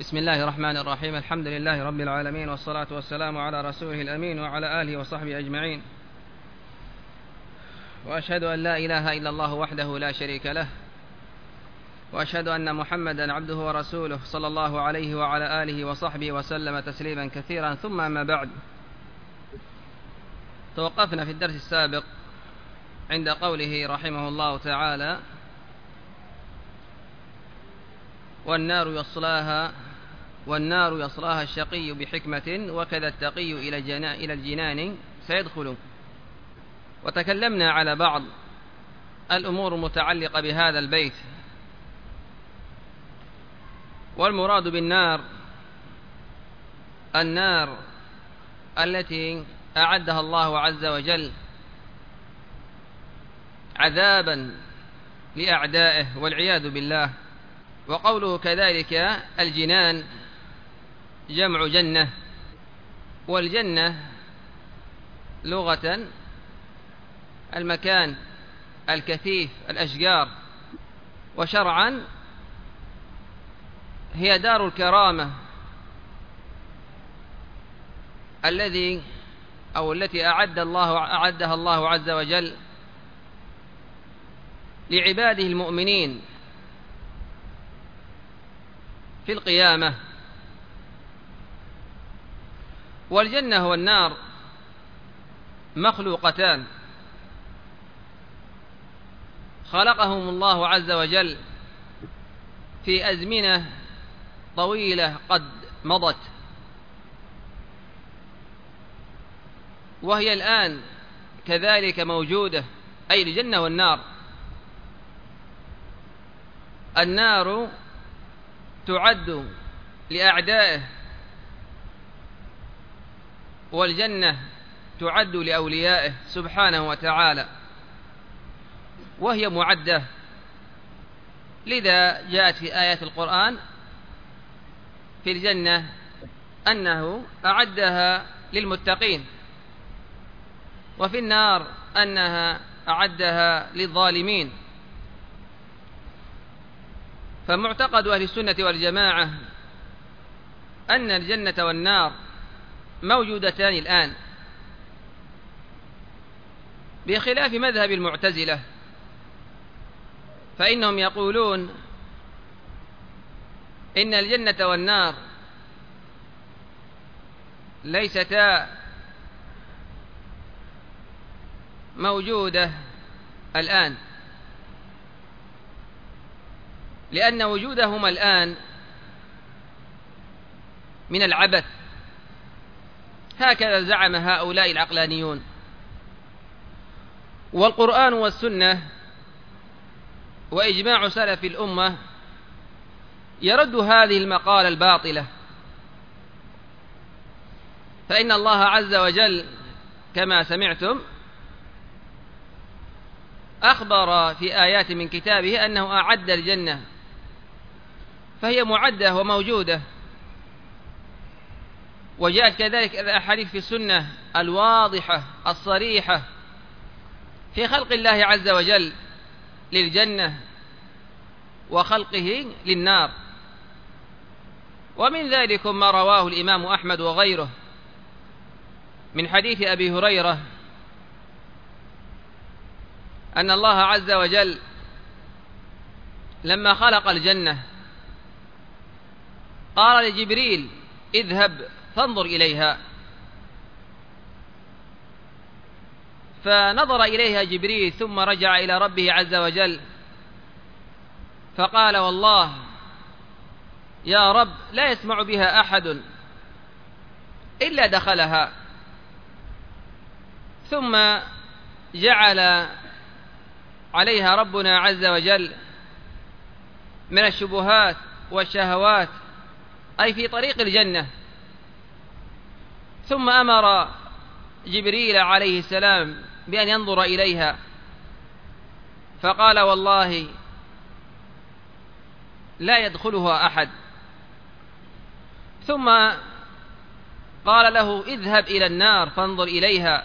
بسم الله الرحمن الرحيم. الحمد لله رب العالمين، والصلاة والسلام على رسوله الأمين وعلى آله وصحبه أجمعين. وأشهد أن لا إله إلا الله وحده لا شريك له، وأشهد أن محمدا عبده ورسوله صلى الله عليه وعلى آله وصحبه وسلم تسليما كثيرا. ثم أما بعد، توقفنا في الدرس السابق عند قوله رحمه الله تعالى: والنار يصلاها الشقي بحكمة، وكذا التقي إلى الجنان سيدخل. وتكلمنا على بعض الأمور المتعلقة بهذا البيت. والمراد بالنار النار التي أعدها الله عز وجل عذابا لأعدائه والعياذ بالله. وقوله كذلك الجنان جمع جنة، والجنة لغة المكان الكثيف الأشجار، وشرعا هي دار الكرامة التي أعدها الله عز وجل لعباده المؤمنين في القيامة. والجنة والنار مخلوقتان خلقهم الله عز وجل في أزمنة طويلة قد مضت، وهي الآن كذلك موجودة، أي الجنة والنار. النار تعد لأعدائه، والجنة تعد لأوليائه سبحانه وتعالى، وهي معدة. لذا جاءت في آيات القرآن في الجنة أنه أعدها للمتقين، وفي النار أنها أعدها للظالمين. فمعتقد أهل السنة والجماعة أن الجنة والنار موجودتان الآن، بخلاف مذهب المعتزلة، فإنهم يقولون إن الجنة والنار ليستا موجودة الآن، لأن وجودهما الآن من العبث، هكذا زعم هؤلاء العقلانيون. والقرآن والسنة وإجماع سلف الأمة يرد هذه المقالة الباطلة. فإن الله عز وجل كما سمعتم أخبر في آيات من كتابه أنه أعد الجنة، فهي معدة وموجودة. وجاءت كذلك الأحاديث في السنة الواضحة الصريحة في خلق الله عز وجل للجنة وخلقه للنار. ومن ذلك ما رواه الإمام أحمد وغيره من حديث أبي هريرة أن الله عز وجل لما خلق الجنة قال لجبريل: اذهب فانظر إليها. فنظر إليها جبريل ثم رجع إلى ربه عز وجل فقال: والله يا رب لا يسمع بها أحد إلا دخلها. ثم جعل عليها ربنا عز وجل من الشبهات والشهوات، أي في طريق الجنة. ثم أمر جبريل عليه السلام بأن ينظر إليها، فقال: والله لا يدخلها أحد. ثم قال له: اذهب إلى النار فانظر إليها.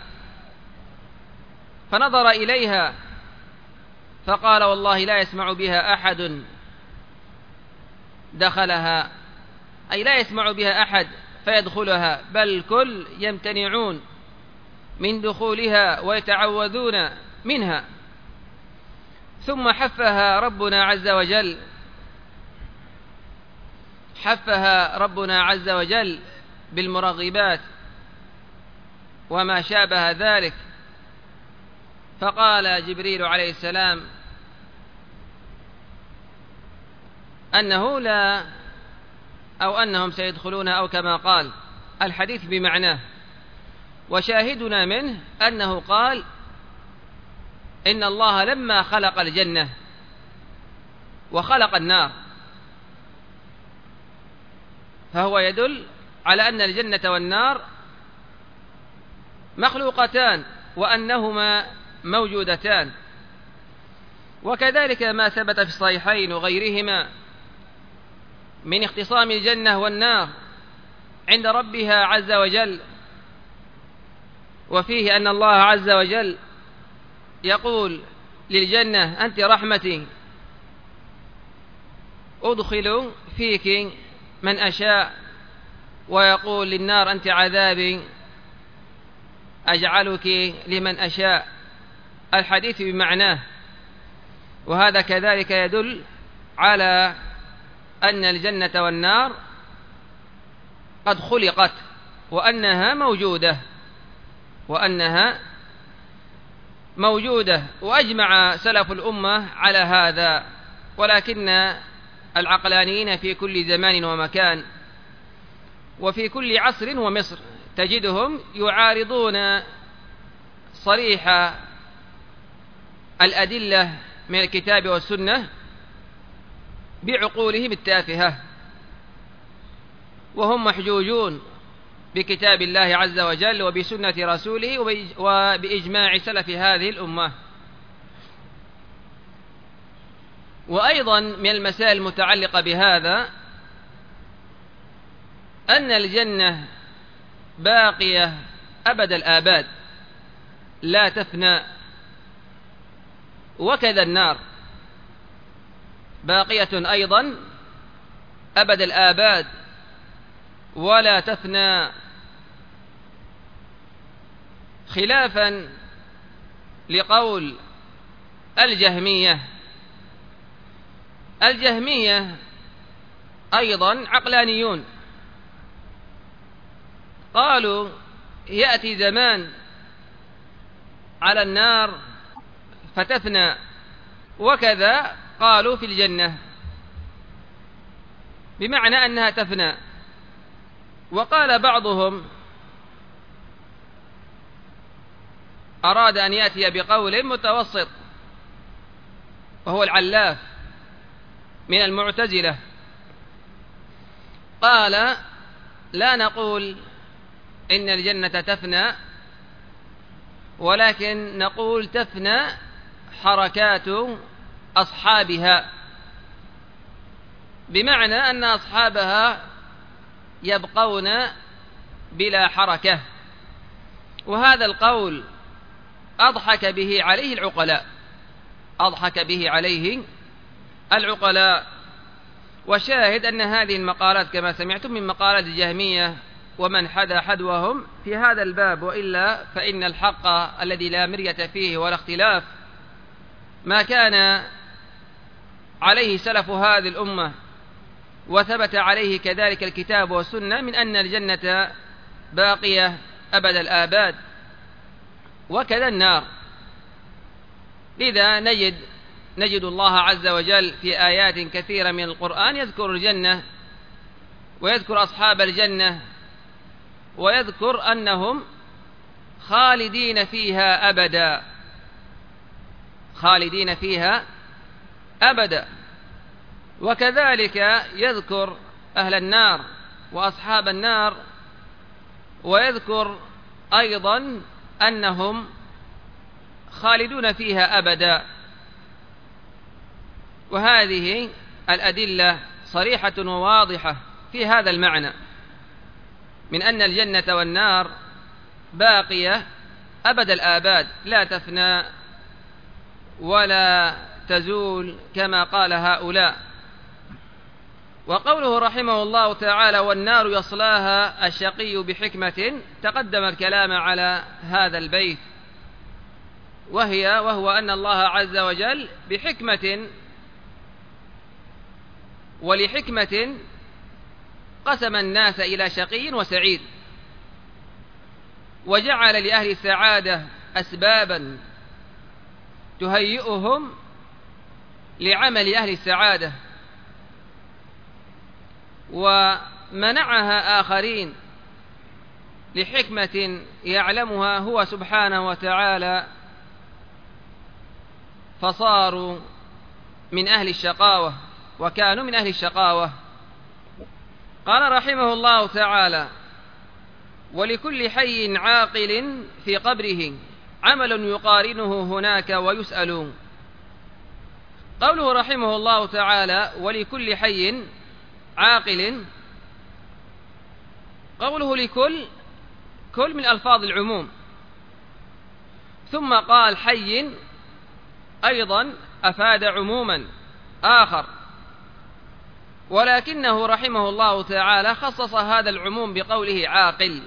فنظر إليها فقال: والله لا يسمع بها أحد دخلها. أي لا يسمع بها أحد فيدخلها، بل الكل يمتنعون من دخولها ويتعوذون منها. ثم حفها ربنا عز وجل بالمرغبات وما شابه ذلك، فقال جبريل عليه السلام أنهم سيدخلون، أو كما قال الحديث بمعناه. وشاهدنا منه أنه قال إن الله لما خلق الجنة وخلق النار، فهو يدل على أن الجنة والنار مخلوقتان وأنهما موجودتان. وكذلك ما ثبت في الصحيحين وغيرهما من اختصام الجنة والنار عند ربها عز وجل، وفيه أن الله عز وجل يقول للجنة أنت رحمتي أدخل فيك من أشاء، ويقول للنار أنت عذابي أجعلك لمن أشاء. الحديث بمعناه. وهذا كذلك يدل على أن الجنة والنار قد خلقت وأنها موجودة، وأجمع سلف الأمة على هذا. ولكن العقلانيين في كل زمان ومكان وفي كل عصر ومصر تجدهم يعارضون صريح الأدلة من الكتاب والسنة بعقولهم التافهة، وهم محجوجون بكتاب الله عز وجل وبسنة رسوله وبإجماع سلف هذه الأمة. وأيضا من المسائل المتعلقة بهذا أن الجنة باقية أبد الآباد لا تفنى، وكذا النار باقية أيضا أبد الآباد ولا تفنى، خلافا لقول الجهمية أيضا عقلانيون، قالوا يأتي زمان على النار فتفنى، وكذا قالوا في الجنة بمعنى أنها تفنى. وقال بعضهم أراد أن يأتي بقول متوسط، وهو العلاف من المعتزلة، قال لا نقول إن الجنة تفنى، ولكن نقول تفنى حركات أصحابها، بمعنى أن أصحابها يبقون بلا حركة. وهذا القول أضحك به عليه العقلاء. وشاهد أن هذه المقالات كما سمعتم من مقالات الجهمية ومن حدا حدوهم في هذا الباب، وإلا فإن الحق الذي لا مرية فيه ولا اختلاف ما كان عليه سلف هذه الأمة وثبت عليه كذلك الكتاب والسنة من أن الجنة باقية أبد الآباد وكذا النار. لذا نجد الله عز وجل في آيات كثيرة من القرآن يذكر الجنة ويذكر أصحاب الجنة ويذكر أنهم خالدين فيها أبدا، وكذلك يذكر أهل النار وأصحاب النار ويذكر أيضا أنهم خالدون فيها أبدا. وهذه الأدلة صريحة وواضحة في هذا المعنى من أن الجنة والنار باقية أبد الآباد لا تفنى ولا تزول كما قال هؤلاء. وقوله رحمه الله تعالى والنار يصلاها الشقي بحكمة، تقدم الكلام على هذا البيت، وهو أن الله عز وجل بحكمة ولحكمة قسم الناس إلى شقي وسعيد، وجعل لأهل السعادة أسبابا تهيئهم لعمل أهل السعادة، ومنعها آخرين لحكمة يعلمها هو سبحانه وتعالى، فصاروا من أهل الشقاوة وكانوا من أهل الشقاوة. قال رحمه الله تعالى ولكل حي عاقل في قبره عمل يقارنه هناك ويسأل. قوله رحمه الله تعالى ولكل حي عاقل، قوله لكل، كل من ألفاظ العموم، ثم قال حي أيضا أفاد عموما آخر، ولكنه رحمه الله تعالى خصص هذا العموم بقوله عاقل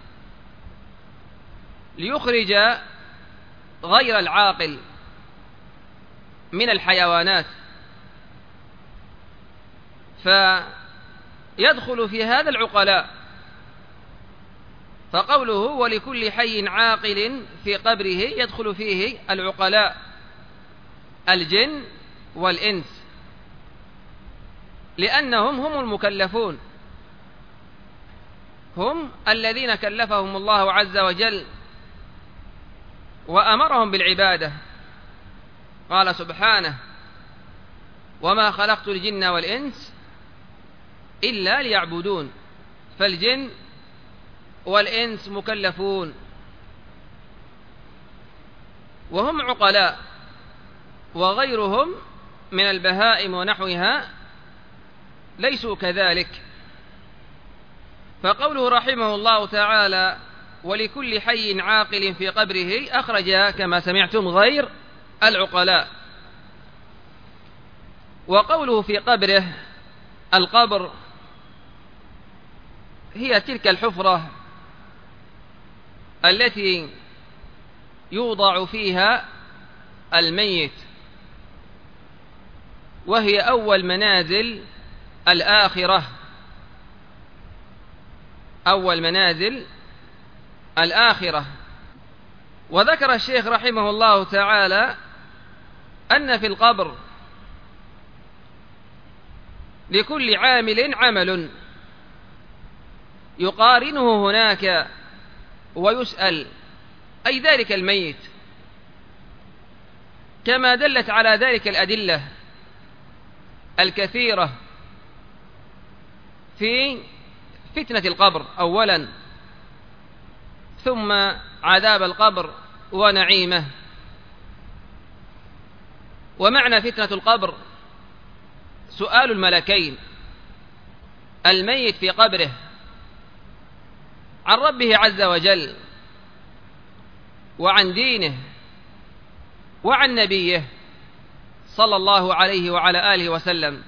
ليخرج غير العاقل من الحيوانات، فيدخل في هذا العقلاء، فقوله ولكل حي عاقل في قبره يدخل فيه العقلاء الجن والإنس، لأنهم هم المكلفون، هم الذين كلفهم الله عز وجل وأمرهم بالعبادة. قال سبحانه وما خلقت الجن والإنس إلا ليعبدون، فالجن والإنس مكلفون وهم عقلاء، وغيرهم من البهائم ونحوها ليسوا كذلك. فقوله رحمه الله تعالى ولكل حي عاقل في قبره أخرج كما سمعتم غير العقلاء. وقوله في قبره، القبر هي تلك الحفرة التي يوضع فيها الميت، وهي أول منازل الآخرة، أول منازل الآخرة. وذكر الشيخ رحمه الله تعالى أن في القبر لكل عامل عمل يقارنه هناك ويسأل، أي ذلك الميت، كما دلت على ذلك الأدلة الكثيرة في فتنة القبر أولا، ثم عذاب القبر ونعيمه. ومعنى فتنة القبر سؤال الملكين الميت في قبره عن ربه عز وجل وعن دينه وعن نبيه صلى الله عليه وعلى آله وسلم،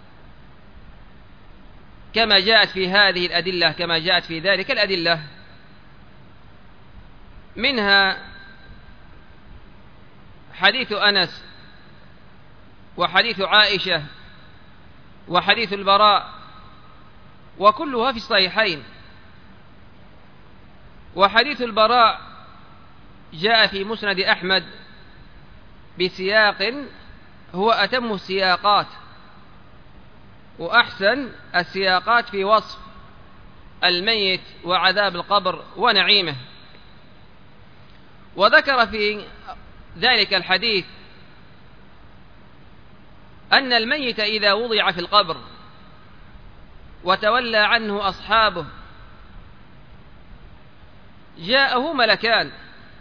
كما جاءت في هذه الأدلة، كما جاءت في ذلك الأدلة، منها حديث أنس وحديث عائشة وحديث البراء، وكلها في الصحيحين. وحديث البراء جاء في مسند أحمد بسياق هو أتم السياقات وأحسن السياقات في وصف الميت وعذاب القبر ونعيمه. وذكر في ذلك الحديث أن الميت إذا وضع في القبر وتولى عنه أصحابه جاءه ملكان.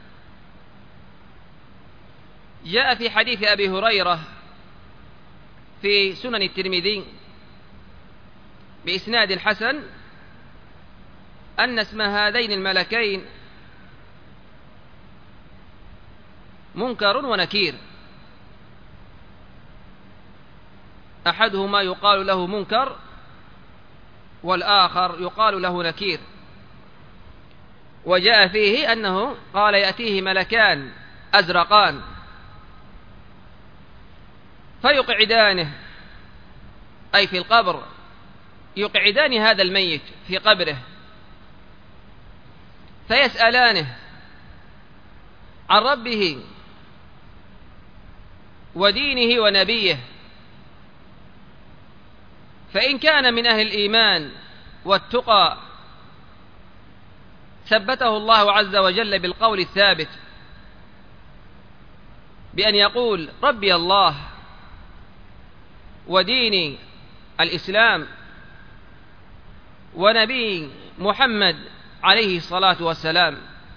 جاء في حديث أبي هريرة في سنن الترمذي بإسناد حسن أن اسم هذين الملكين منكر ونكير، أحدهما يقال له منكر والآخر يقال له نكير. وجاء فيه أنه قال يأتيه ملكان أزرقان فيقعدانه، أي في القبر، يقعدان هذا الميت في قبره فيسألانه عن ربه ودينه ونبيه، فإن كان من أهل الإيمان والتقى ثبته الله عز وجل بالقول الثابت بأن يقول ربي الله وديني الإسلام ونبي محمد عليه الصلاة والسلام.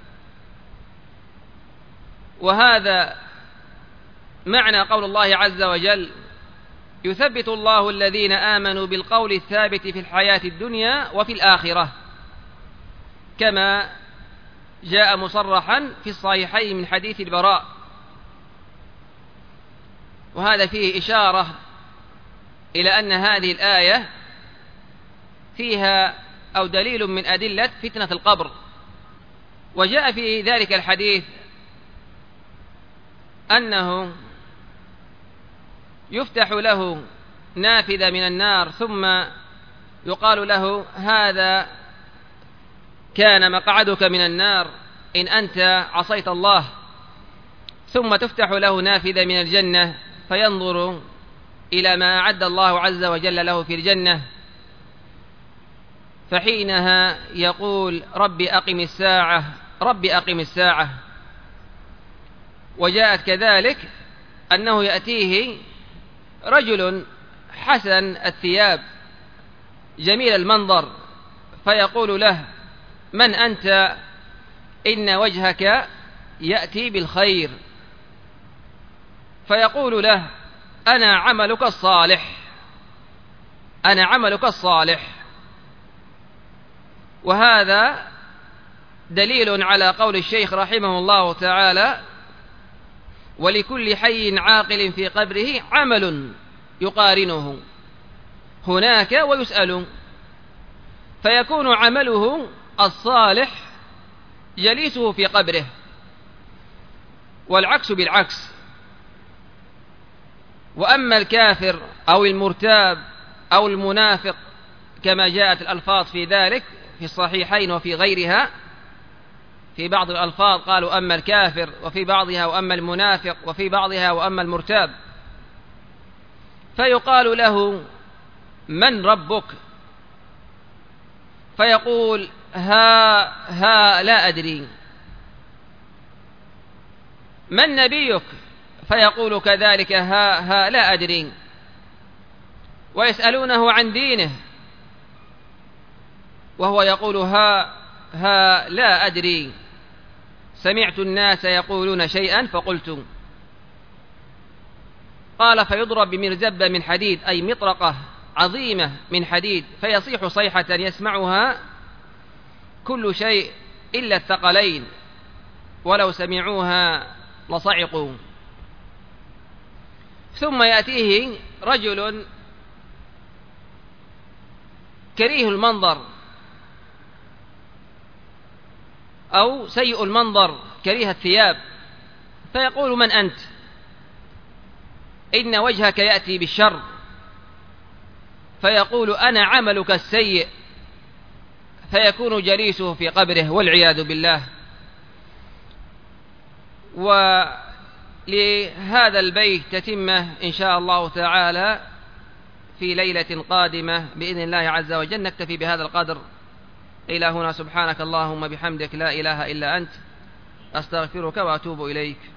وهذا معنى قول الله عز وجل يثبت الله الذين آمنوا بالقول الثابت في الحياة الدنيا وفي الآخرة، كما جاء مصرحا في الصحيحين من حديث البراء. وهذا فيه إشارة إلى أن هذه الآية فيها أو دليل من أدلة فتنة القبر. وجاء في ذلك الحديث أنه يفتح له نافذة من النار ثم يقال له هذا كان مقعدك من النار إن أنت عصيت الله، ثم تفتح له نافذة من الجنة فينظر إلى ما أعد الله عز وجل له في الجنة، فحينها يقول ربي أقم الساعة ربي أقم الساعة. وجاءت كذلك أنه يأتيه رجل حسن الثياب جميل المنظر فيقول له من أنت إن وجهك يأتي بالخير، فيقول له أنا عملك الصالح أنا عملك الصالح. وهذا دليل على قول الشيخ رحمه الله تعالى ولكل حي عاقل في قبره عمل يقارنه هناك ويسأل، فيكون عمله الصالح جليسه في قبره، والعكس بالعكس. وأما الكافر أو المرتاب أو المنافق كما جاءت الألفاظ في ذلك في الصحيحين وفي غيرها، في بعض الألفاظ قالوا أما الكافر، وفي بعضها وأما المنافق، وفي بعضها وأما المرتاب، فيقال له من ربك؟ فيقول ها لا أدري. من نبيك؟ فيقول كذلك ها لا أدري. ويسألونه عن دينه وهو يقول ها لا أدري، سمعت الناس يقولون شيئا فقلت. قال فيضرب بمرزبة من حديد، أي مطرقة عظيمة من حديد، فيصيح صيحة يسمعها كل شيء إلا الثقلين ولو سمعوها لصعقوا. ثم يأتيه رجل كريه المنظر أو سيء المنظر كريه الثياب، فيقول من أنت؟ إن وجهك يأتي بالشر. فيقول أنا عملك السيء، فيكون جليسه في قبره والعياذ بالله. ولهذا البيت تتمة إن شاء الله تعالى في ليلة قادمة بإذن الله عز وجل. نكتفي بهذا القدر إلى هنا. سبحانك اللهم بحمدك لا إله إلا أنت، أستغفرك وأتوب إليك.